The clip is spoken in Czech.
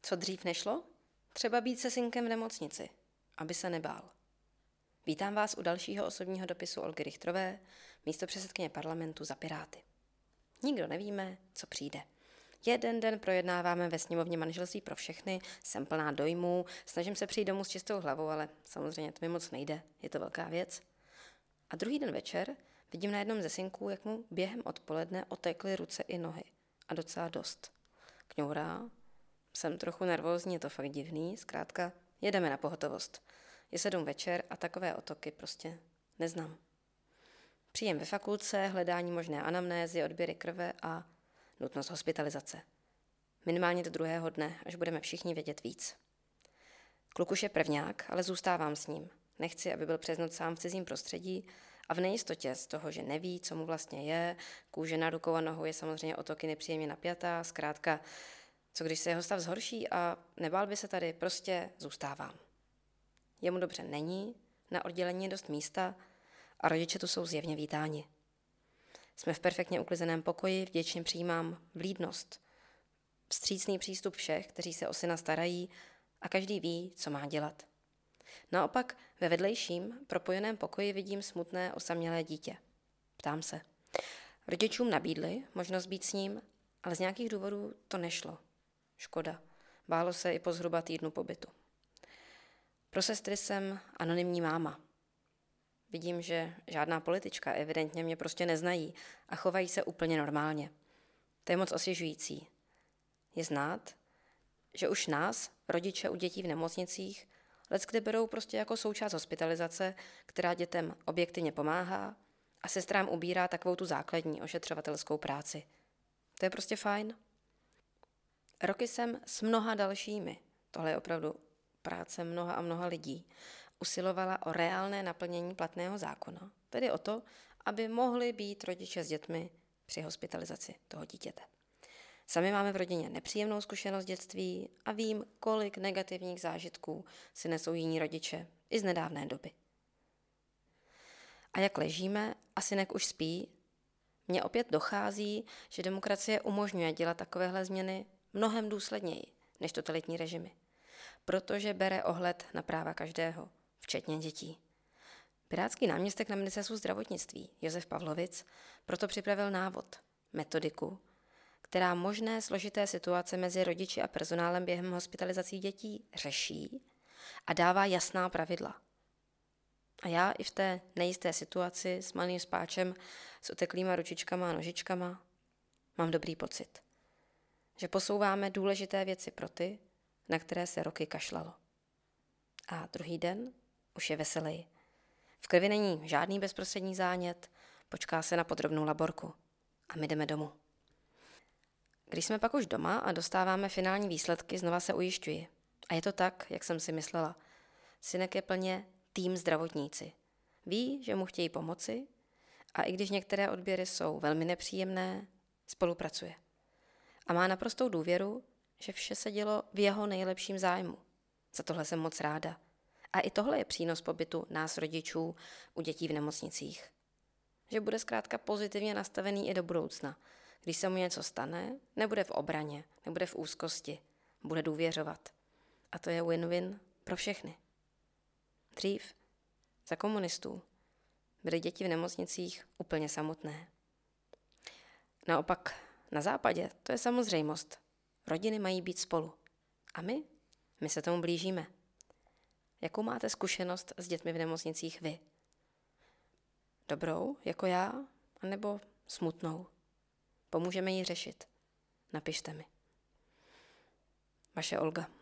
Co dřív nešlo? Třeba být se synkem v nemocnici, aby se nebál. Vítám vás u dalšího osobního dopisu Olgy Richterové, místopředsedkyně parlamentu za Piráty. Nikdo nevíme, co přijde. Jeden den projednáváme ve sněmovně manželství pro všechny, jsem plná dojmů, snažím se přijít domů s čistou hlavou, ale samozřejmě to mi moc nejde, je to velká věc. A druhý den večer vidím na jednom ze synků, jak mu během odpoledne otekly ruce i nohy. A docela dost. Kňourá, jsem trochu nervózní, je to fakt divný, zkrátka jedeme na pohotovost. Je 7 večer a takové otoky prostě neznám. Příjem ve fakultce, hledání možné anamnézy, odběry krve a nutnost hospitalizace. Minimálně do druhého dne, až budeme všichni vědět víc. Kluk už je prvňák, ale zůstávám s ním. Nechci, aby byl přes noc sám v cizím prostředí a v nejistotě z toho, že neví, co mu vlastně je. Kůže na rukou a nohou je samozřejmě otoky nepříjemně napjatá, zkrátka, co když se jeho stav zhorší a nebál by se tady, prostě zůstávám. Jemu dobře není, na oddělení je dost místa a rodiče tu jsou zjevně vítáni. Jsme v perfektně uklizeném pokoji, vděčně přijímám vlídnost, vstřícný přístup všech, kteří se o syna starají a každý ví, co má dělat. Naopak ve vedlejším propojeném pokoji vidím smutné osamělé dítě. Ptám se. Rodičům nabídli možnost být s ním, ale z nějakých důvodů to nešlo. Škoda. Bálo se i po zhruba týdnu pobytu. Pro sestry jsem anonymní máma. Vidím, že žádná politička evidentně mě prostě neznají a chovají se úplně normálně. To je moc osvěžující. Je znát, že už nás, rodiče u dětí v nemocnicích, leckdy berou prostě jako součást hospitalizace, která dětem objektivně pomáhá a sestrám ubírá takovou tu základní ošetřovatelskou práci. To je prostě fajn. Roky jsem s mnoha dalšími, tohle je opravdu práce mnoha a mnoha lidí, usilovala o reálné naplnění platného zákona, tedy o to, aby mohli být rodiče s dětmi při hospitalizaci toho dítěte. Sami máme v rodině nepříjemnou zkušenost dětství a vím, kolik negativních zážitků si nesou jiní rodiče i z nedávné doby. A jak ležíme a synek už spí, mně opět dochází, že demokracie umožňuje dělat takovéhle změny mnohem důsledněji než totalitní režimy, protože bere ohled na práva každého, včetně dětí. Pirátský náměstek na ministerstvu zdravotnictví Josef Pavlovic proto připravil návod, metodiku, která možné složité situace mezi rodiči a personálem během hospitalizací dětí řeší a dává jasná pravidla. A já i v té nejisté situaci s malým spáčem, s uteklýma ručičkama a nožičkama mám dobrý pocit, že posouváme důležité věci pro ty, na které se roky kašlalo. A druhý den už je veselý. V krvi není žádný bezprostřední zánět, počká se na podrobnou laborku a my jdeme domů. Když jsme pak už doma a dostáváme finální výsledky, znova se ujišťuji. A je to tak, jak jsem si myslela. Synek je plně tým zdravotníci. Ví, že mu chtějí pomoci a i když některé odběry jsou velmi nepříjemné, spolupracuje. A má naprostou důvěru, že vše se dělo v jeho nejlepším zájmu. Za tohle jsem moc ráda. A i tohle je přínos pobytu nás rodičů u dětí v nemocnicích. Že bude zkrátka pozitivně nastavený i do budoucna. Když se mu něco stane, nebude v obraně, nebude v úzkosti, bude důvěřovat. A to je win-win pro všechny. Dřív, za komunistů, byly děti v nemocnicích úplně samotné. Naopak, na západě to je samozřejmost. Rodiny mají být spolu. A my se tomu blížíme. Jakou máte zkušenost s dětmi v nemocnicích vy? Dobrou, jako já, anebo smutnou? Pomůžeme ji řešit. Napište mi. Vaše Olga.